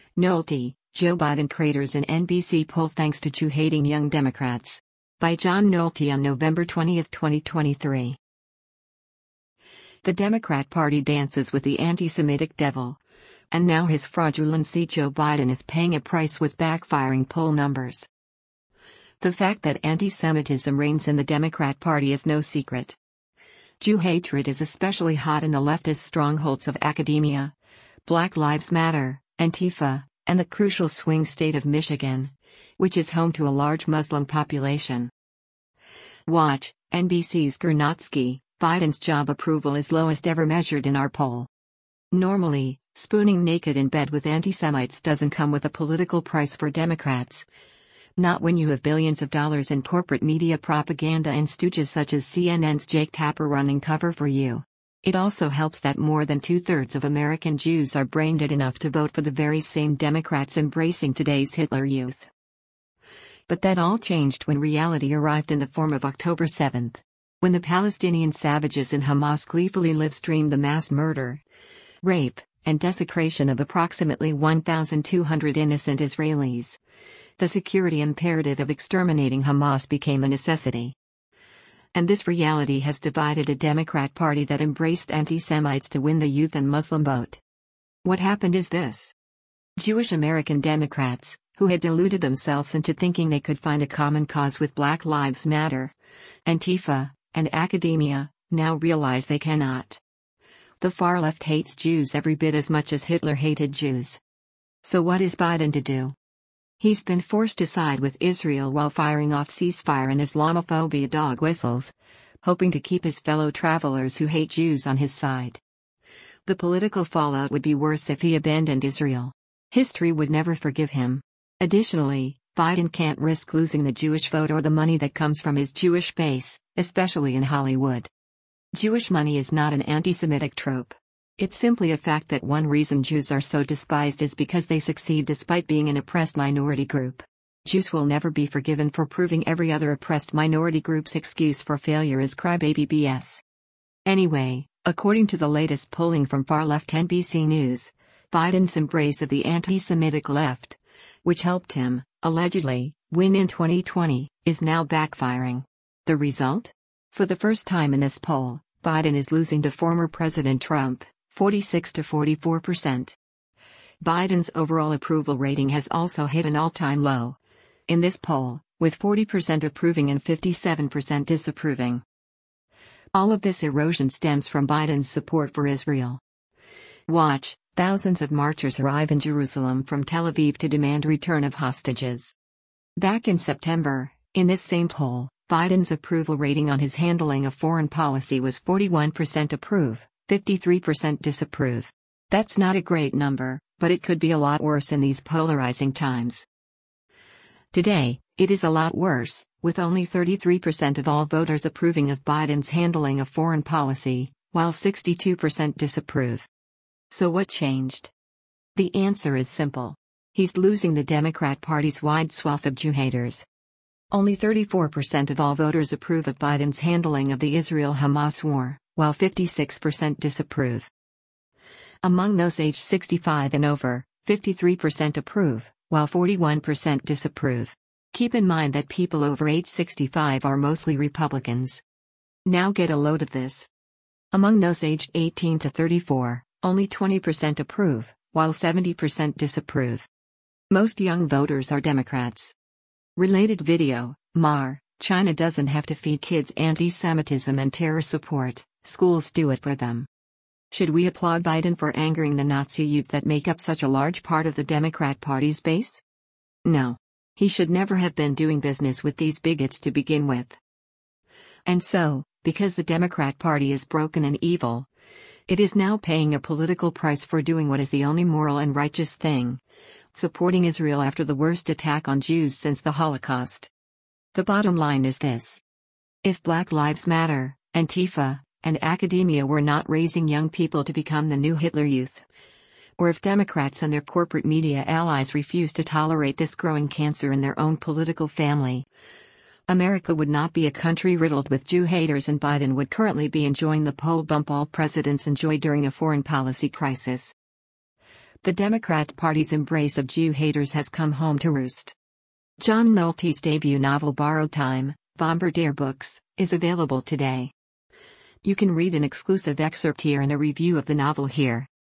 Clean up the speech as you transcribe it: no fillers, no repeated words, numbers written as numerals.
Nolte, Joe Biden craters in NBC poll thanks to Jew-hating young Democrats. By John Nolte on November 20, 2023. The Democrat Party dances with the anti-Semitic devil. And now his fraudulency. Joe Biden is paying a price with backfiring poll numbers. The fact that anti-Semitism reigns in the Democrat Party is no secret. Jew hatred is especially hot in the leftist strongholds of academia, Black Lives Matter, Antifa, and the crucial swing state of Michigan, which is home to a large Muslim population. Watch, NBC's Gurnotsky, Biden's job approval is lowest ever measured in our poll. Normally, spooning naked in bed with anti-Semites doesn't come with a political price for Democrats. Not when you have billions of dollars in corporate media propaganda and stooges such as CNN's Jake Tapper running cover for you. It also helps that more than 2/3 of American Jews are brain-dead enough to vote for the very same Democrats embracing today's Hitler Youth. But that all changed when reality arrived in the form of October 7, when the Palestinian savages in Hamas gleefully live-streamed the mass murder, rape, and desecration of approximately 1,200 innocent Israelis. The security imperative of exterminating Hamas became a necessity. And this reality has divided a Democrat Party that embraced anti-Semites to win the youth and Muslim vote. What happened is this. Jewish American Democrats, who had deluded themselves into thinking they could find a common cause with Black Lives Matter, Antifa, and academia, now realize they cannot. The far left hates Jews every bit as much as Hitler hated Jews. So what is Biden to do? He's been forced to side with Israel while firing off ceasefire and Islamophobia dog whistles, hoping to keep his fellow travelers who hate Jews on his side. The political fallout would be worse if he abandoned Israel. History would never forgive him. Additionally, Biden can't risk losing the Jewish vote or the money that comes from his Jewish base, especially in Hollywood. Jewish money is not an anti-Semitic trope. It's simply a fact that one reason Jews are so despised is because they succeed despite being an oppressed minority group. Jews will never be forgiven for proving every other oppressed minority group's excuse for failure is crybaby BS. Anyway, according to the latest polling from far-left NBC News, Biden's embrace of the anti-Semitic left, which helped him, allegedly, win in 2020, is now backfiring. The result? For the first time in this poll, Biden is losing to former President Trump, 46 to 44%. Biden's overall approval rating has also hit an all-time low. In this poll, with 40% approving and 57% disapproving. All of this erosion stems from Biden's support for Israel. Watch, thousands of marchers arrive in Jerusalem from Tel Aviv to demand return of hostages. Back in September, in this same poll, Biden's approval rating on his handling of foreign policy was 41% approve, 53% disapprove. That's not a great number, but it could be a lot worse in these polarizing times. Today, it is a lot worse, with only 33% of all voters approving of Biden's handling of foreign policy, while 62% disapprove. So what changed? The answer is simple. He's losing the Democrat Party's wide swath of Jew haters. Only 34% of all voters approve of Biden's handling of the Israel-Hamas war, while 56% disapprove. Among those aged 65 and over, 53% approve, while 41% disapprove. Keep in mind that people over age 65 are mostly Republicans. Now get a load of this. Among those aged 18 to 34, only 20% approve, while 70% disapprove. Most young voters are Democrats. Related video, China doesn't have to feed kids anti-Semitism and terror support, schools do it for them. Should we applaud Biden for angering the Nazi youth that make up such a large part of the Democrat Party's base? No. He should never have been doing business with these bigots to begin with. And so, because the Democrat Party is broken and evil, it is now paying a political price for doing what is the only moral and righteous thing: supporting Israel after the worst attack on Jews since the Holocaust. The bottom line is this. If Black Lives Matter, Antifa, and academia were not raising young people to become the new Hitler Youth, or if Democrats and their corporate media allies refuse to tolerate this growing cancer in their own political family, America would not be a country riddled with Jew haters, and Biden would currently be enjoying the poll bump all presidents enjoy during a foreign policy crisis. The Democrat Party's embrace of Jew haters has come home to roost. John Nolte's debut novel Borrowed Time, Bombardier Books, is available today. You can read an exclusive excerpt here and a review of the novel here.